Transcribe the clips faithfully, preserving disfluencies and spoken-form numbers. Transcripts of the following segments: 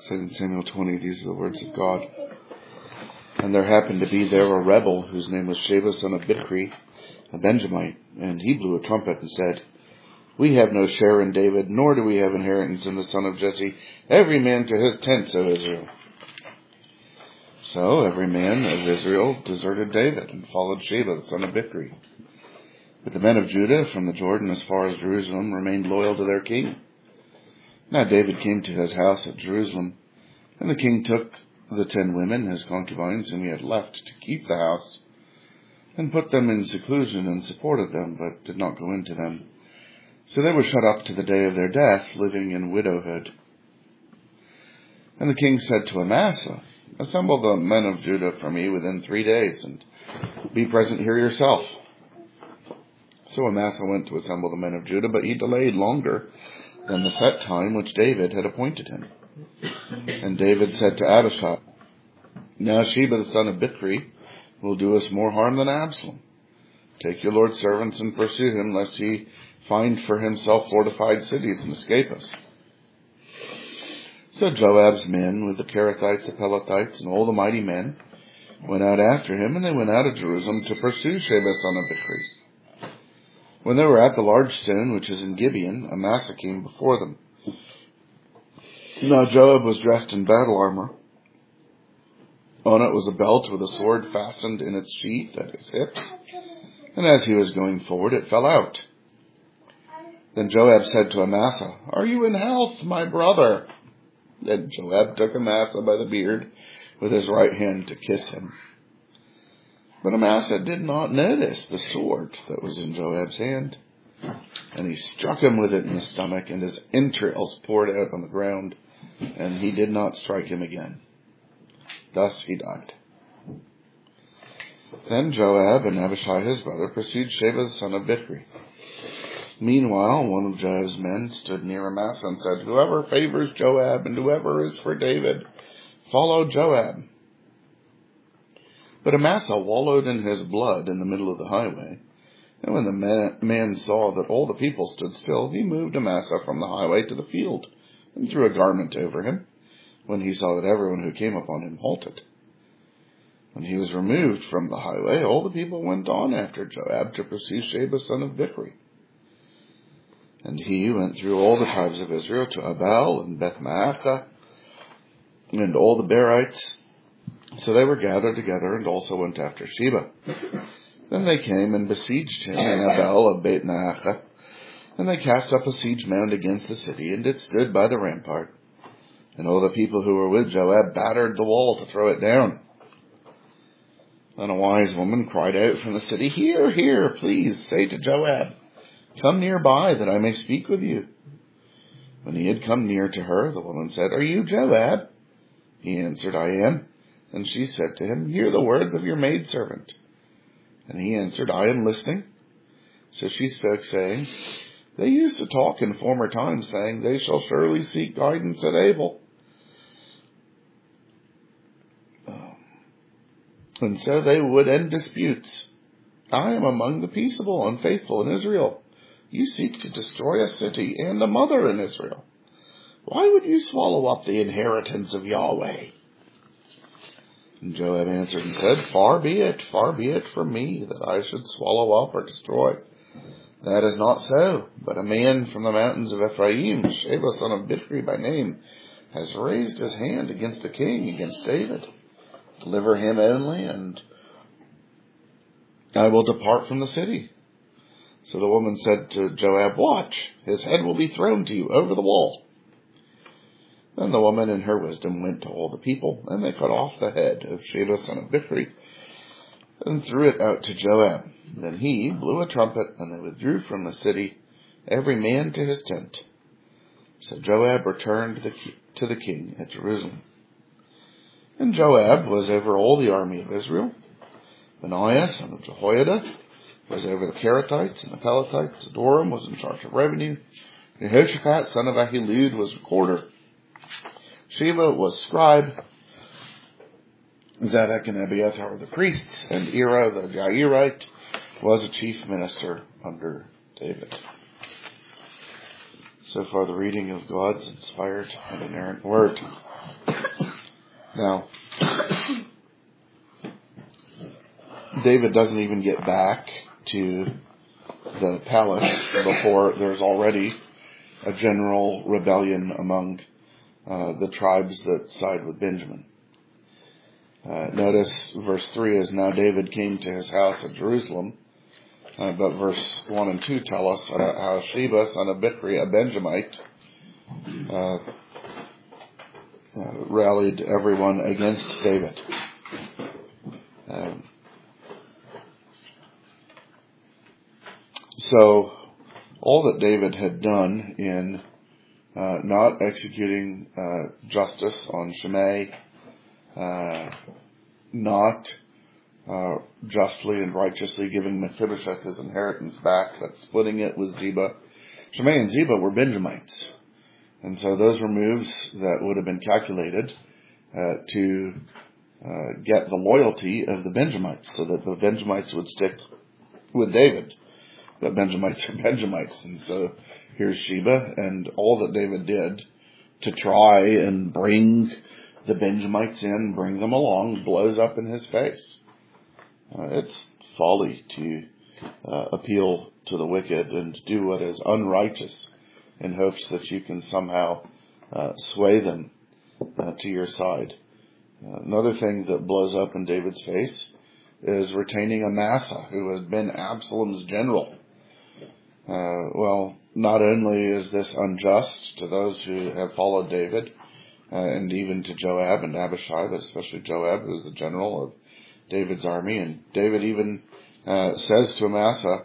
Second Samuel twenty, these are the words of God. And there happened to be there a rebel whose name was Sheba, son of Bichri, a Benjamite, and he blew a trumpet and said, We have no share in David, nor do we have inheritance in the son of Jesse, every man to his tents, O Israel. So every man of Israel deserted David and followed Sheba, the son of Bichri. But the men of Judah, from the Jordan as far as Jerusalem, remained loyal to their king. Now David came to his house at Jerusalem, and the king took the ten women, his concubines, whom he had left to keep the house, and put them in seclusion and supported them, but did not go into them. So they were shut up to the day of their death, living in widowhood. And the king said to Amasa, Assemble the men of Judah for me within three days, and be present here yourself. So Amasa went to assemble the men of Judah, but he delayed longer than the set time which David had appointed him. And David said to Abishai, Now Sheba the son of Bichri will do us more harm than Absalom. Take your Lord's servants and pursue him, lest he find for himself fortified cities and escape us. So Joab's men, with the Kerethites, the Pelethites, and all the mighty men, went out after him, and they went out of Jerusalem to pursue Sheba son of Bichri. When they were at the large stone, which is in Gibeon, Amasa came before them. Now Joab was dressed in battle armor. On it was a belt with a sword fastened in its sheath at his hips, and as he was going forward, it fell out. Then Joab said to Amasa, Are you in health, my brother? Then Joab took Amasa by the beard with his right hand to kiss him. But Amasa did not notice the sword that was in Joab's hand. And he struck him with it in the stomach, and his entrails poured out on the ground, and he did not strike him again. Thus he died. Then Joab and Abishai his brother pursued Sheba the son of Bichri. Meanwhile, one of Joab's men stood near Amasa and said, Whoever favors Joab and whoever is for David, follow Joab. But Amasa wallowed in his blood in the middle of the highway. And when the man saw that all the people stood still, he moved Amasa from the highway to the field and threw a garment over him, when he saw that everyone who came upon him halted. When he was removed from the highway, all the people went on after Joab to pursue Sheba son of Bichri. And he went through all the tribes of Israel to Abel and Beth-Maachah and all the Berites. So they were gathered together and also went after Sheba. Then they came and besieged him in Abel of Beth-Maachah, and they cast up a siege mound against the city, and it stood by the rampart. And all the people who were with Joab battered the wall to throw it down. Then a wise woman cried out from the city, Here, here, please, say to Joab, Come nearby, that I may speak with you. When he had come near to her, the woman said, Are you Joab? He answered, I am. And she said to him, Hear the words of your maidservant. And he answered, I am listening. So she spoke, saying, They used to talk in former times, saying, They shall surely seek guidance at Abel. And so they would end disputes. I am among the peaceable and faithful in Israel. You seek to destroy a city and a mother in Israel. Why would you swallow up the inheritance of Yahweh? And Joab answered and said, Far be it, far be it from me that I should swallow up or destroy. That is not so, but a man from the mountains of Ephraim, Sheba son of Bichri by name, has raised his hand against the king, against David. Deliver him only, and I will depart from the city. So the woman said to Joab, Watch, his head will be thrown to you over the wall. Then the woman in her wisdom went to all the people, and they cut off the head of Sheba son of Bichri, and threw it out to Joab. Then he blew a trumpet, and they withdrew from the city, every man to his tent. So Joab returned to the, to the king at Jerusalem. And Joab was over all the army of Israel. Benaiah son of Jehoiada was over the Kerethites and the Pelethites. Adoram was in charge of revenue. Jehoshaphat son of Ahilud was recorder. Sheba was scribe. Zadok and Abiathar were the priests, and Ira the Jairite was a chief minister under David. So far the reading of God's inspired and inerrant word. Now, David doesn't even get back to the palace before there's already a general rebellion among uh, the tribes that side with Benjamin. Uh, notice verse three is, now David came to his house at Jerusalem, uh, but verse one and two tell us uh, how Sheba, son of Bichri, a Benjamite, uh, uh, rallied everyone against David. Um, so, all that David had done in uh, not executing uh, justice on Shimei, uh, not uh, justly and righteously giving Mephibosheth his inheritance back, but splitting it with Ziba. Shimei and Ziba were Benjamites. And so those were moves that would have been calculated uh, to uh, get the loyalty of the Benjamites, so that the Benjamites would stick with David. But Benjamites are Benjamites. And so here's Sheba, and all that David did to try and bring the Benjamites in, bring them along, blows up in his face. Uh, it's folly to uh, appeal to the wicked and do what is unrighteous in hopes that you can somehow uh, sway them uh, to your side. Uh, another thing that blows up in David's face is retaining Amasa, who has been Absalom's general. Uh, well, not only is this unjust to those who have followed David, uh, and even to Joab and Abishai, but especially Joab, who is the general of David's army. And David even uh, says to Amasa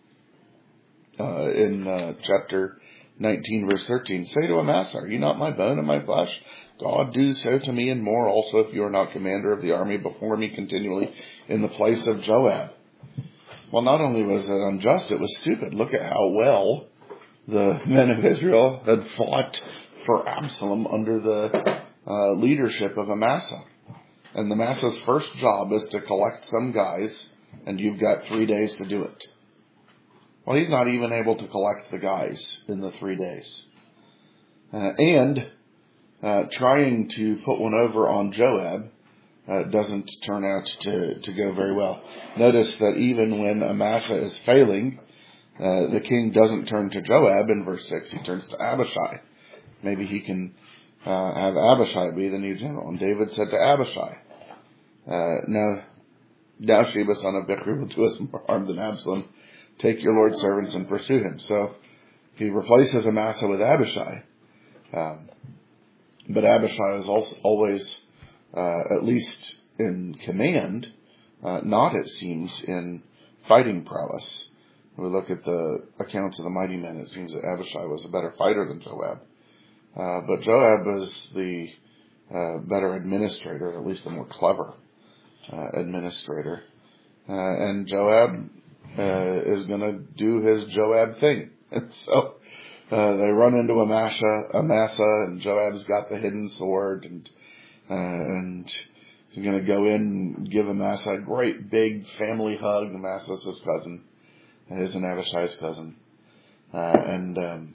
uh, in uh, chapter nineteen, verse thirteen, say to Amasa, are you not my bone and my flesh? God do so to me and more also if you are not commander of the army before me continually in the place of Joab. Well, not only was it unjust, it was stupid. Look at how well the men of Israel had fought for Absalom under the uh, leadership of Amasa. And Amasa's first job is to collect some guys, and you've got three days to do it. Well, he's not even able to collect the guys in the three days. Uh, and uh, trying to put one over on Joab uh, doesn't turn out to, to go very well. Notice that even when Amasa is failing, uh, the king doesn't turn to Joab in verse six. He turns to Abishai. Maybe he can uh, have Abishai be the new general. And David said to Abishai, uh, now, now Sheba, son of Bichri, will do us more harm than Absalom. Take your Lord's servants and pursue him. So he replaces Amasa with Abishai. Um, but Abishai is also always, uh, at least in command, uh, not, it seems, in fighting prowess. When we look at the accounts of the mighty men, it seems that Abishai was a better fighter than Joab. Uh, but Joab was the uh, better administrator, or at least the more clever uh, administrator. Uh, and Joab uh, is going to do his Joab thing. And so uh, they run into Amasa, Amasa, and Joab's got the hidden sword, and uh, and he's going to go in and give Amasa a great big family hug. Amasa's his cousin, his and Abishai's cousin, uh, and um,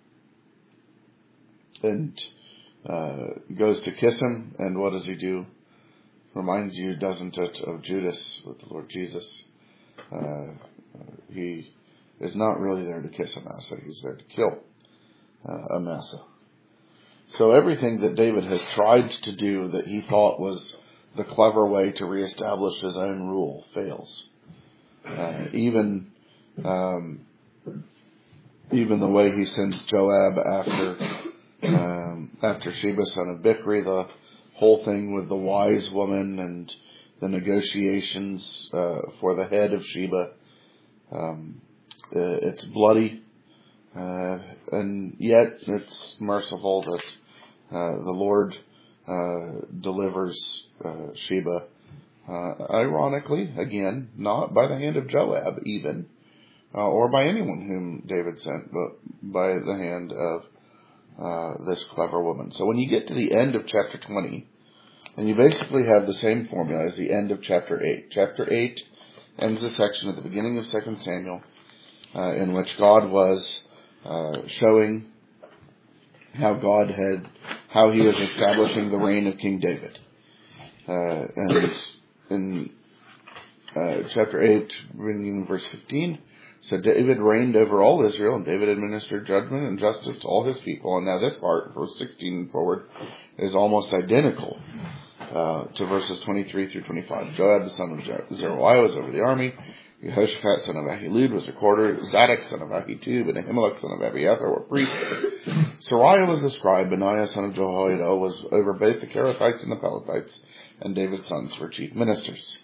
and uh, goes to kiss him. And what does he do? Reminds you, doesn't it, of Judas with the Lord Jesus? Uh, he is not really there to kiss Amasa. He's there to kill uh, Amasa. So everything that David has tried to do that he thought was the clever way to reestablish his own rule fails. Uh, even um, even the way he sends Joab after um, after Sheba, son of Bichri, the whole thing with the wise woman and the negotiations uh, for the head of Sheba. Um, it's bloody, uh, and yet it's merciful that uh, the Lord uh, delivers uh, Sheba. Uh, ironically, again, not by the hand of Joab even, uh, or by anyone whom David sent, but by the hand of uh, this clever woman. So when you get to the end of chapter twenty, and you basically have the same formula as the end of chapter eight. Chapter eight ends the section at the beginning of Second Samuel, uh, in which God was uh, showing how God had, how he was establishing the reign of King David. Uh, and in uh, chapter eight, reading verse fifteen, so David reigned over all Israel, and David administered judgment and justice to all his people. And now this part, verse sixteen forward, is almost identical uh, to verses twenty-three through twenty-five. Joab, the son of Zeruiah, was over the army. Yehoshaphat, son of Ahilud, was recorder. Zadok, son of Ahitub, and Ahimelech, son of Abiathar, were priests. Sariah was the scribe. Benaiah, son of Jehoiada, was over both the Kerethites and the Pelethites, and David's sons were chief ministers.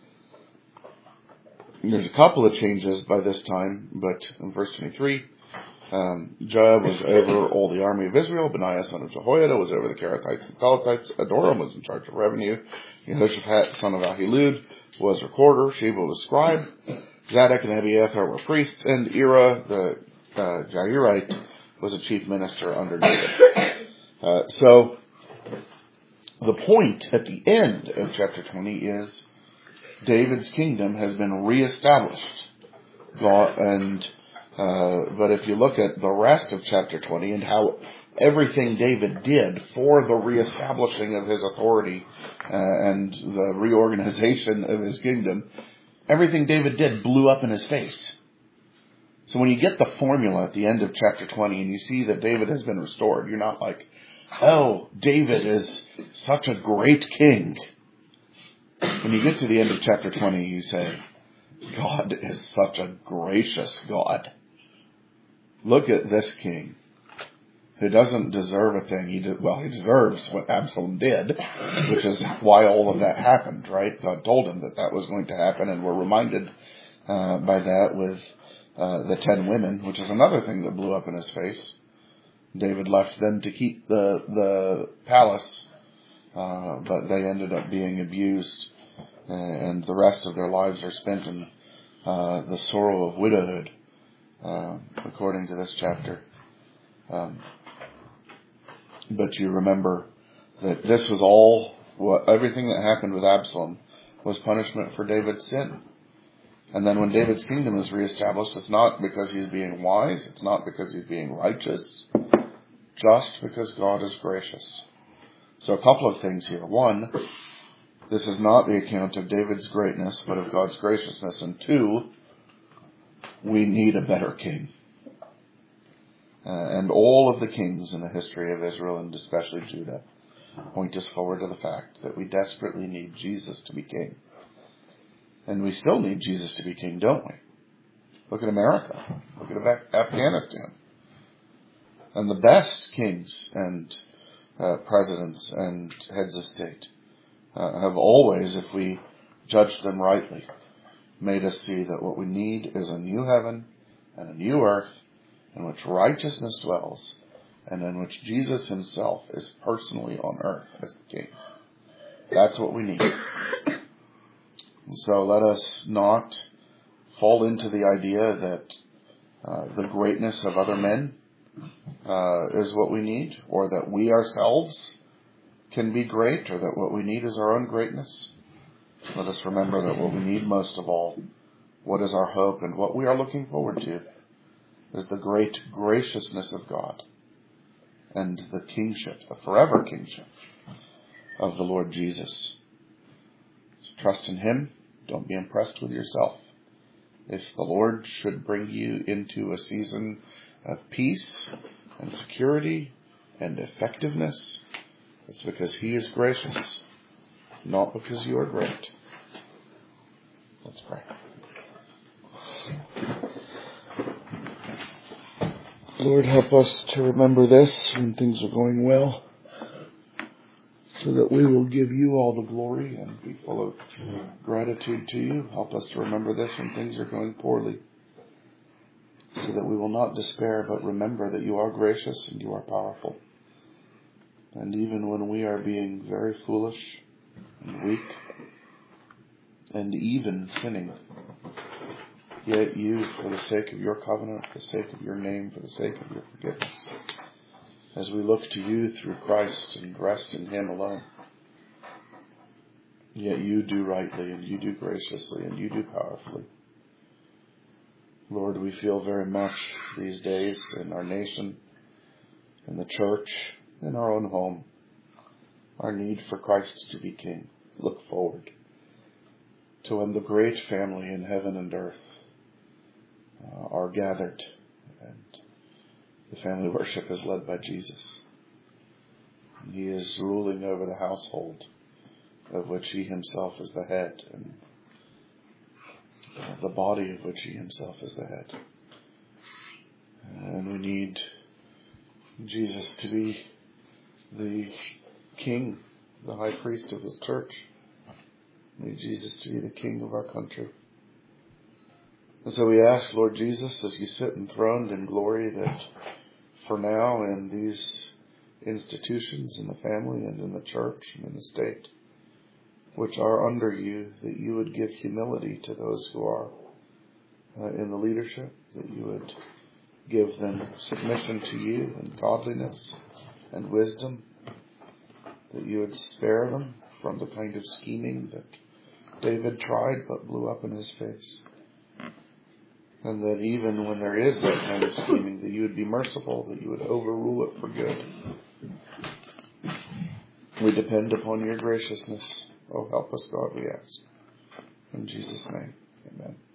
There's a couple of changes by this time, but in verse twenty-three, um, Joab was over all the army of Israel. Benaiah, son of Jehoiada, was over the Kerethites and Pelethites. Adoram was in charge of revenue. Yehoshaphat, son of Ahilud, was recorder. Sheba was scribe. Zadok and Abiathar were priests, and Ira, the uh, Jairite, was a chief minister under David. Uh, so, the point at the end of chapter twenty is David's kingdom has been reestablished. God, and uh, but if you look at the rest of chapter twenty and how everything David did for the reestablishing of his authority uh, and the reorganization of his kingdom, everything David did blew up in his face. So when you get the formula at the end of chapter twenty and you see that David has been restored, you're not like, oh, David is such a great king. When you get to the end of chapter twenty, you say, God is such a gracious God. Look at this king who doesn't deserve a thing. He did, well, he deserves what Absalom did, which is why all of that happened, right? God told him that that was going to happen, and we're reminded uh, by that with uh, the ten women, which is another thing that blew up in his face. David left them to keep the the palace, uh, but they ended up being abused, uh, and the rest of their lives are spent in uh, the sorrow of widowhood, uh, according to this chapter. Um, but you remember that this was all, what everything that happened with Absalom was punishment for David's sin. And then when David's kingdom is reestablished, it's not because he's being wise, it's not because he's being righteous, just because God is gracious. So a couple of things here. One, this is not the account of David's greatness, but of God's graciousness. And two, we need a better king. Uh, and all of the kings in the history of Israel, and especially Judah, point us forward to the fact that we desperately need Jesus to be king. And we still need Jesus to be king, don't we? Look at America. Look at Af- Afghanistan. And the best kings and uh, presidents and heads of state uh, have always, if we judged them rightly, made us see that what we need is a new heaven and a new earth in which righteousness dwells and in which Jesus himself is personally on earth as the king. That's what we need. And so let us not fall into the idea that uh, the greatness of other men uh, is what we need, or that we ourselves can be great, or that what we need is our own greatness. Let us remember that what we need most of all, what is our hope and what we are looking forward to, is the great graciousness of God and the kingship, the forever kingship of the Lord Jesus. So trust in him. Don't be impressed with yourself. If the Lord should bring you into a season of peace and security and effectiveness, it's because he is gracious, not because you are great. Let's pray. Lord, help us to remember this when things are going well, so that we will give you all the glory and be full of gratitude to you. Help us to remember this when things are going poorly, so that we will not despair, but remember that you are gracious and you are powerful. And even when we are being very foolish and weak and even sinning, yet you, for the sake of your covenant, for the sake of your name, for the sake of your forgiveness, as we look to you through Christ and rest in him alone, yet you do rightly and you do graciously and you do powerfully. Lord, we feel very much these days in our nation, in the church, in our own home, our need for Christ to be king. look forward to when the great family in heaven and earth uh, are gathered and the family worship is led by Jesus. And he is ruling over the household of which he himself is the head, and the body of which he himself is the head. And we need Jesus to be the king, the high priest of his church. We need Jesus to be the king of our country. And so we ask, Lord Jesus, as you sit enthroned in glory, that for now in these institutions, in the family and in the church and in the state, which are under you, that you would give humility to those who are uh, in the leadership, that you would give them submission to you and godliness and wisdom, that you would spare them from the kind of scheming that David tried but blew up in his face. And that even when there is that kind of scheming, that you would be merciful, that you would overrule it for good. We depend upon your graciousness. Oh, help us, God, we ask. In Jesus' name, amen.